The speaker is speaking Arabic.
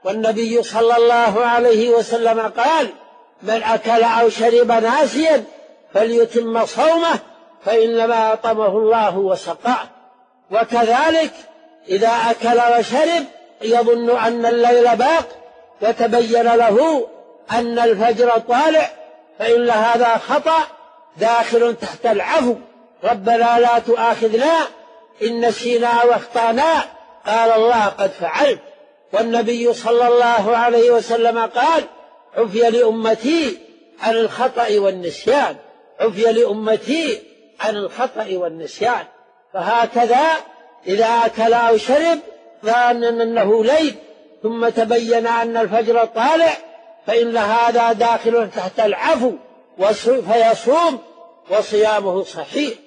والنبي صلى الله عليه وسلم قال: من أكل أو شرب ناسيا فليتم صومه فإنما أطعمه الله وسقاه. وكذلك إذا أكل وشرب يظن أن الليل باق وتبين له أن الفجر طالع فإن هذا خطأ داخل تحت العفو. ربنا لا تؤاخذنا إن نسينا أو أخطأنا، قال الله: قد فعلت. والنبي صلى الله عليه وسلم قال: عفي لأمتي عن الخطأ والنسيان، عفي لأمتي عن الخطأ والنسيان. فهكذا إذا أكل أو شرب ظن أنه ليل ثم تبين أن الفجر طالع فإن هذا داخل تحت العفو فيصوم وصيامه صحيح.